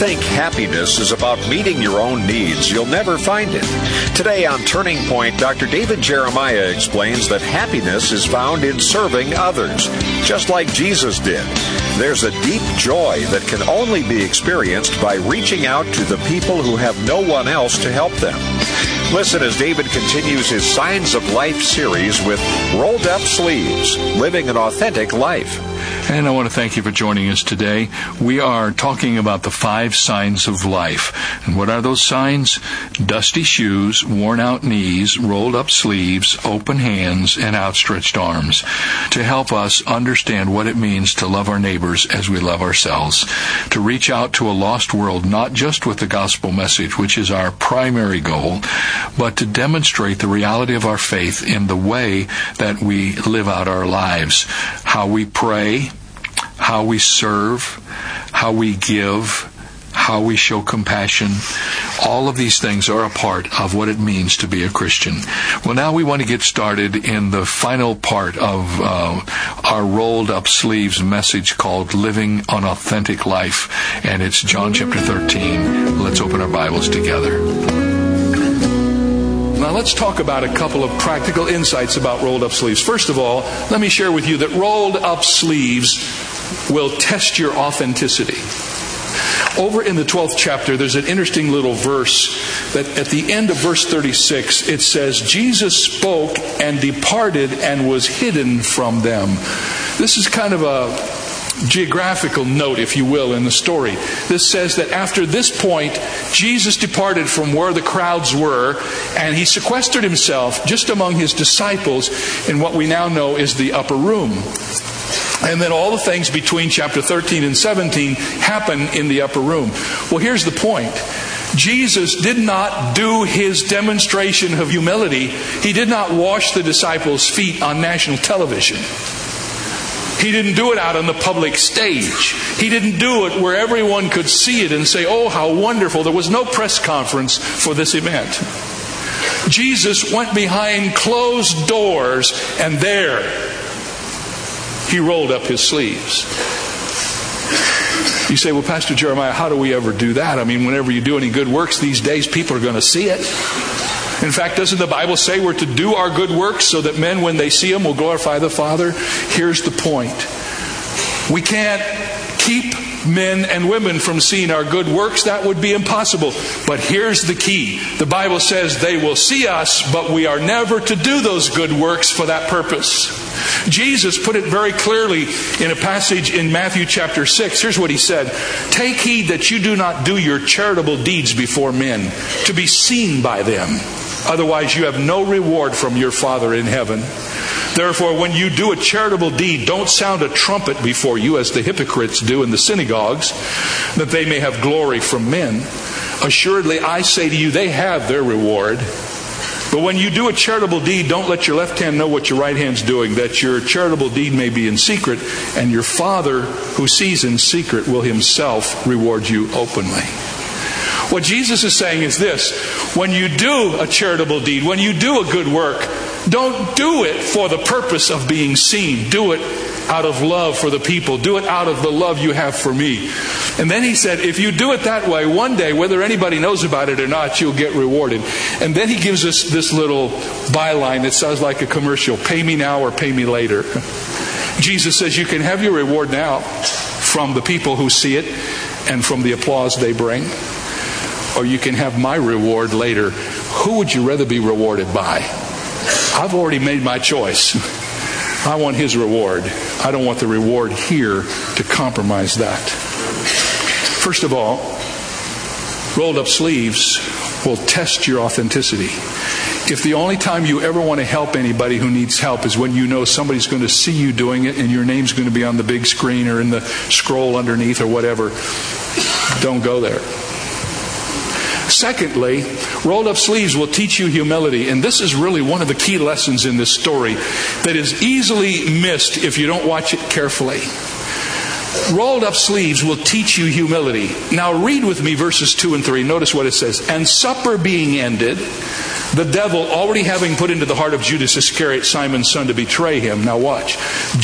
think happiness is about meeting your own needs, you'll never find it. Today on Turning Point, Dr. David Jeremiah explains that happiness is found in serving others, just like Jesus did. There's a deep joy that can only be experienced by reaching out to the people who have no one else to help them. Listen as David continues his Signs of Life series with Rolled Up Sleeves, Living an Authentic Life. And I want to thank you for joining us today. We are talking about the 5 signs of life. And what are those signs? Dusty shoes, worn out knees, rolled up sleeves, open hands, and outstretched arms, to help us understand what it means to love our neighbors as we love ourselves, to reach out to a lost world, not just with the gospel message, which is our primary goal, but to demonstrate the reality of our faith in the way that we live out our lives, how we pray, how we serve, how we give, how we show compassion. All of these things are a part of what it means to be a Christian. Well, now we want to get started in the final part of our Rolled Up Sleeves message called Living an Authentic Life. And it's John chapter 13. Let's open our Bibles together. Now let's talk about a couple of practical insights about rolled up sleeves. First of all, let me share with you that rolled up sleeves will test your authenticity. Over in the 12th chapter, there's an interesting little verse that at the end of verse 36, it says, Jesus spoke and departed and was hidden from them. This is kind of a geographical note, if you will, in the story. This says that after this point, Jesus departed from where the crowds were, and he sequestered himself just among his disciples in what we now know is the upper room. And then all the things between chapter 13 and 17 happen in the upper room. Well, here's the point. Jesus did not do his demonstration of humility. He did not wash the disciples' feet on national television. He didn't do it out on the public stage. He didn't do it where everyone could see it and say, oh, how wonderful. There was no press conference for this event. Jesus went behind closed doors, and there he rolled up his sleeves. You say, well, Pastor Jeremiah, how do we ever do that? I mean, whenever you do any good works these days, people are going to see it. In fact, doesn't the Bible say we're to do our good works so that men, when they see them, will glorify the Father? Here's the point. We can't keep men and women from seeing our good works. That would be impossible. But here's the key. The Bible says they will see us, but we are never to do those good works for that purpose. Jesus put it very clearly in a passage in Matthew chapter 6. Here's what he said. Take heed that you do not do your charitable deeds before men, to be seen by them. Otherwise you have no reward from your Father in heaven. Therefore, when you do a charitable deed, don't sound a trumpet before you, as the hypocrites do in the synagogues, that they may have glory from men. Assuredly, I say to you, they have their reward. But when you do a charitable deed, don't let your left hand know what your right hand's doing, that your charitable deed may be in secret, and your Father who sees in secret will himself reward you openly. What Jesus is saying is this: when you do a charitable deed, when you do a good work, don't do it for the purpose of being seen. Do it out of love for the people. Do it out of the love you have for me. And then he said, if you do it that way, one day, whether anybody knows about it or not, you'll get rewarded. And then he gives us this little byline that sounds like a commercial. Pay me now or pay me later. Jesus says you can have your reward now from the people who see it and from the applause they bring. Or you can have my reward later. Who would you rather be rewarded by? I've already made my choice. I want his reward. I don't want the reward here to compromise that. First of all, rolled up sleeves will test your authenticity. If the only time you ever want to help anybody who needs help is when you know somebody's going to see you doing it and your name's going to be on the big screen or in the scroll underneath or whatever, don't go there. Secondly, rolled up sleeves will teach you humility. And this is really one of the key lessons in this story that is easily missed if you don't watch it carefully. Rolled up sleeves will teach you humility. Now read with me verses 2 and 3. Notice what it says. And supper being ended, the devil already having put into the heart of Judas Iscariot, Simon's son, to betray him. Now watch.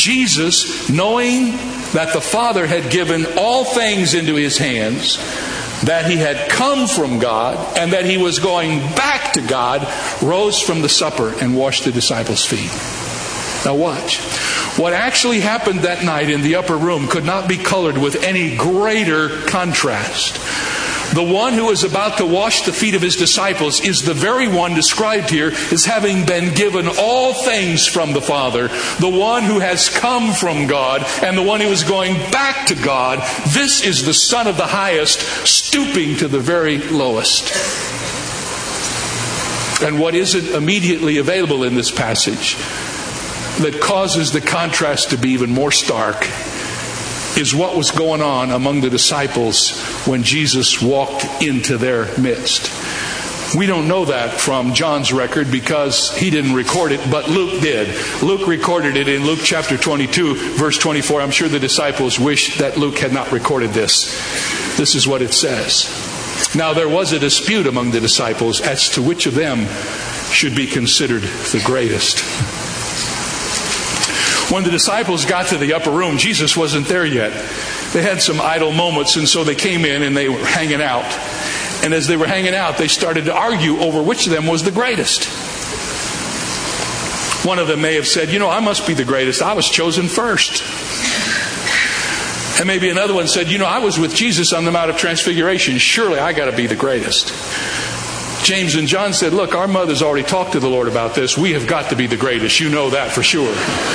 Jesus, knowing that the Father had given all things into his hands, that he had come from God and that he was going back to God, rose from the supper and washed the disciples' feet. Now watch. What actually happened that night in the upper room could not be colored with any greater contrast. The one who is about to wash the feet of his disciples is the very one described here as having been given all things from the Father, the one who has come from God, and the one who is going back to God. This is the Son of the Highest, stooping to the very lowest. And what isn't immediately available in this passage that causes the contrast to be even more stark is what was going on among the disciples when Jesus walked into their midst. We don't know that from John's record because he didn't record it, but Luke did. Luke recorded it in Luke chapter 22, verse 24. I'm sure the disciples wish that Luke had not recorded this. This is what it says. Now there was a dispute among the disciples as to which of them should be considered the greatest. When the disciples got to the upper room, Jesus wasn't there yet. They had some idle moments, and so they came in and they were hanging out. And as they were hanging out, they started to argue over which of them was the greatest. One of them may have said, I must be the greatest. I was chosen first. And maybe another one said, I was with Jesus on the Mount of Transfiguration. Surely I got to be the greatest. James and John said, look, our mother's already talked to the Lord about this. We have got to be the greatest. You know that for sure.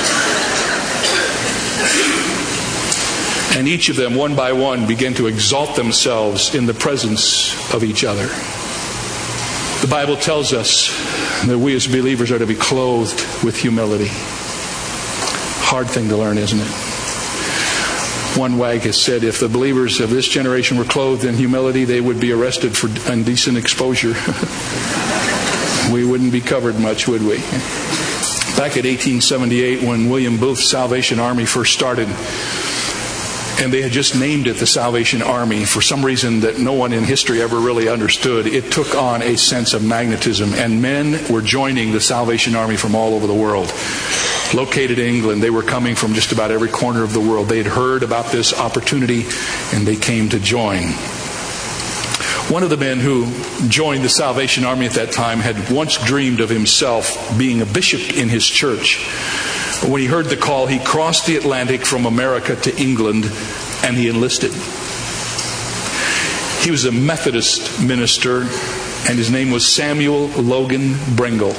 And each of them, one by one, began to exalt themselves in the presence of each other. The Bible tells us that we as believers are to be clothed with humility. Hard thing to learn, isn't it? One wag has said if the believers of this generation were clothed in humility, they would be arrested for indecent exposure. We wouldn't be covered much, would we? Back in 1878, when William Booth's Salvation Army first started, and they had just named it the Salvation Army for some reason that no one in history ever really understood, it took on a sense of magnetism, and men were joining the Salvation Army from all over the world. Located in England, they were coming from just about every corner of the world. They had heard about this opportunity and they came to join. One of the men who joined the Salvation Army at that time had once dreamed of himself being a bishop in his church. When he heard the call, he crossed the Atlantic from America to England and he enlisted. He was a Methodist minister and his name was Samuel Logan Brengle.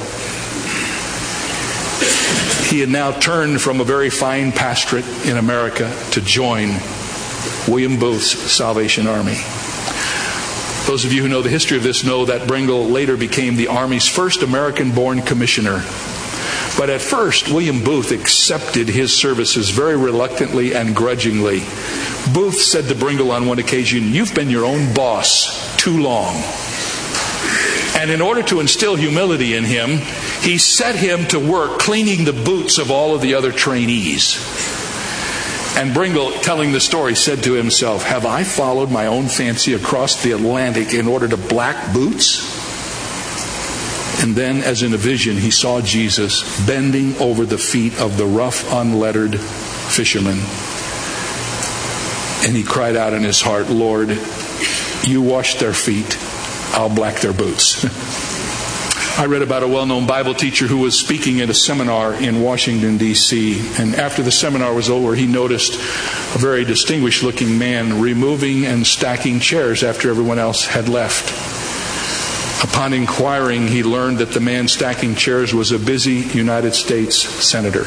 He had now turned from a very fine pastorate in America to join William Booth's Salvation Army. Those of you who know the history of this know that Brengle later became the Army's first American-born commissioner. But at first, William Booth accepted his services very reluctantly and grudgingly. Booth said to Brengle on one occasion, "You've been your own boss too long." And in order to instill humility in him, he set him to work cleaning the boots of all of the other trainees. And Brengle, telling the story, said to himself, "Have I followed my own fancy across the Atlantic in order to black boots?" And then, as in a vision, he saw Jesus bending over the feet of the rough, unlettered fishermen. And he cried out in his heart, "Lord, you wash their feet, I'll black their boots." I read about a well-known Bible teacher who was speaking at a seminar in Washington, D.C. And after the seminar was over, he noticed a very distinguished-looking man removing and stacking chairs after everyone else had left. Upon inquiring, he learned that the man stacking chairs was a busy United States senator.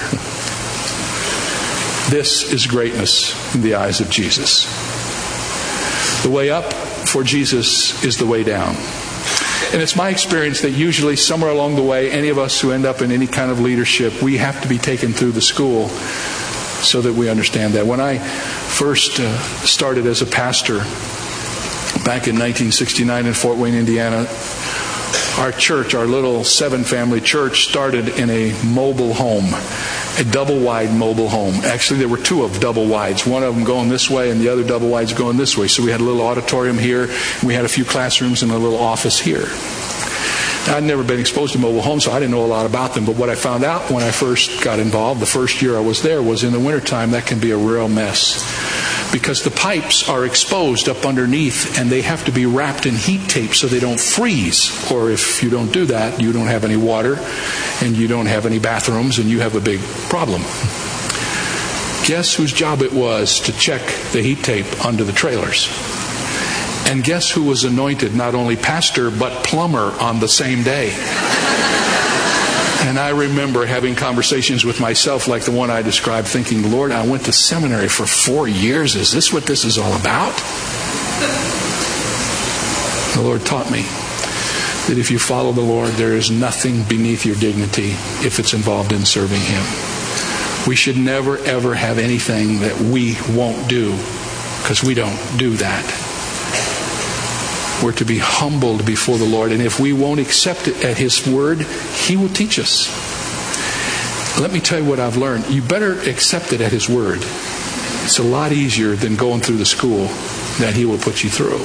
This is greatness in the eyes of Jesus. The way up for Jesus is the way down. And it's my experience that usually somewhere along the way, any of us who end up in any kind of leadership, we have to be taken through the school so that we understand that. When I first started as a pastor back in 1969 in Fort Wayne, Indiana, our church, our little 7-family church, started in a mobile home, a double-wide mobile home. Actually, there were 2 of double-wides, one of them going this way and the other double-wides going this way. So we had a little auditorium here, and we had a few classrooms and a little office here. Now, I'd never been exposed to mobile homes, so I didn't know a lot about them. But what I found out when I first got involved, the first year I was there, was in the wintertime, that can be a real mess. because the pipes are exposed up underneath and they have to be wrapped in heat tape so they don't freeze. Or if you don't do that, you don't have any water and you don't have any bathrooms and you have a big problem. Guess whose job it was to check the heat tape under the trailers? And guess who was anointed not only pastor but plumber on the same day? And I remember having conversations with myself like the one I described, thinking, Lord, I went to seminary for 4 years. Is this what this is all about? The Lord taught me that if you follow the Lord, there is nothing beneath your dignity if it's involved in serving Him. We should never, ever have anything that we won't do, because we don't do that. We're to be humbled before the Lord, and if we won't accept it at His word, He will teach us. Let me tell you what I've learned. You better accept it at His word. It's a lot easier than going through the school that He will put you through.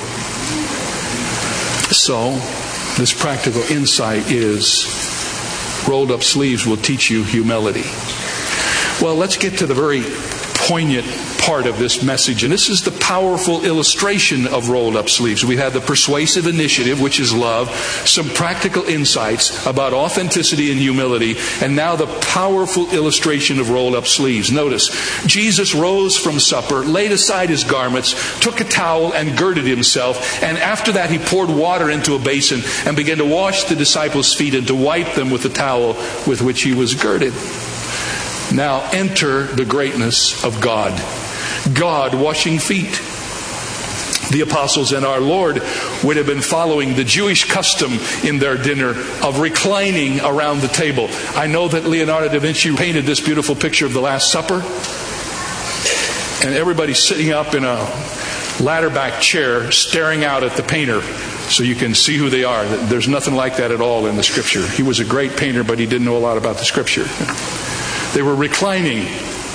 So, this practical insight is rolled up sleeves will teach you humility. Well, let's get to the very poignant part of this message, and this is the powerful illustration of rolled up sleeves. We have the persuasive initiative, which is love, some practical insights about authenticity and humility, and now the powerful illustration of rolled up sleeves. Notice, Jesus rose from supper, laid aside his garments, took a towel and girded himself, and after that he poured water into a basin and began to wash the disciples' feet and to wipe them with the towel with which he was girded. Now enter the greatness of God. God washing feet. The apostles and our Lord would have been following the Jewish custom in their dinner of reclining around the table. I know that Leonardo da Vinci painted this beautiful picture of the Last Supper, and everybody's sitting up in a ladder-back chair staring out at the painter so you can see who they are. There's nothing like that at all in the Scripture. He was a great painter, but he didn't know a lot about the Scripture. They were reclining.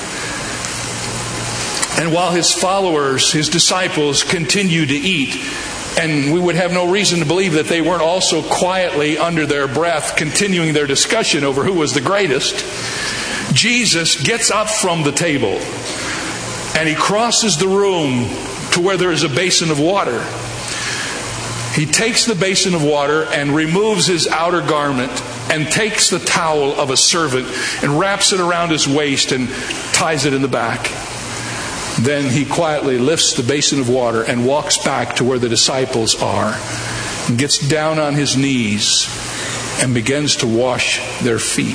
And while his followers, his disciples, continued to eat, and we would have no reason to believe that they weren't also quietly under their breath continuing their discussion over who was the greatest, Jesus gets up from the table and he crosses the room to where there is a basin of water. He takes the basin of water and removes his outer garment and takes the towel of a servant and wraps it around his waist and ties it in the back. Then he quietly lifts the basin of water and walks back to where the disciples are and gets down on his knees and begins to wash their feet.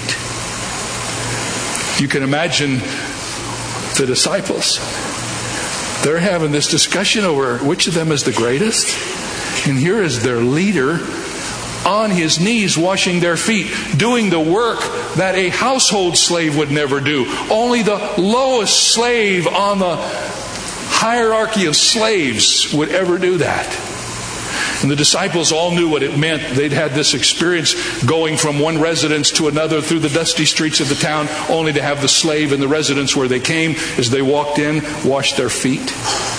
You can imagine the disciples. They're having this discussion over which of them is the greatest. And here is their leader on his knees washing their feet, doing the work that a household slave would never do. Only the lowest slave on the hierarchy of slaves would ever do that. And the disciples all knew what it meant. They'd had this experience going from one residence to another through the dusty streets of the town, only to have the slave in the residence where they came, as they walked in, wash their feet.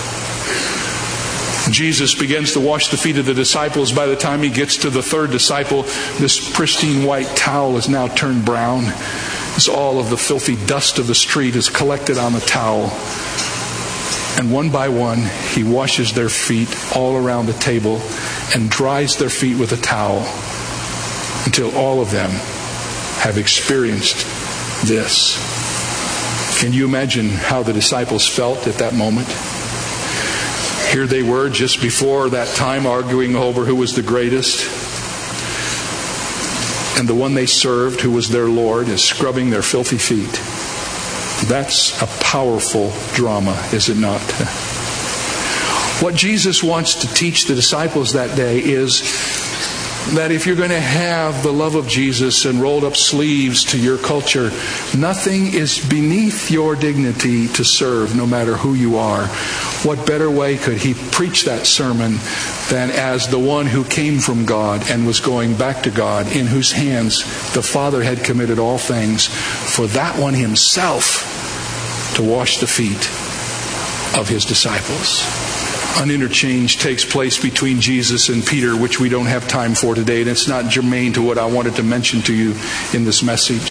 Jesus begins to wash the feet of the disciples. By the time he gets to the third disciple, this pristine white towel is now turned brown, as all of the filthy dust of the street is collected on the towel. And one by one, he washes their feet all around the table and dries their feet with a towel until all of them have experienced this. Can you imagine how the disciples felt at that moment? Here they were just before that time arguing over who was the greatest. And the one they served, who was their Lord, is scrubbing their filthy feet. That's a powerful drama, is it not? What Jesus wants to teach the disciples that day is that if you're going to have the love of Jesus and rolled up sleeves to your culture, nothing is beneath your dignity to serve, no matter who you are. What better way could he preach that sermon than as the one who came from God and was going back to God, in whose hands the Father had committed all things, for that one himself to wash the feet of his disciples. An interchange takes place between Jesus and Peter, which we don't have time for today, and it's not germane to what I wanted to mention to you in this message.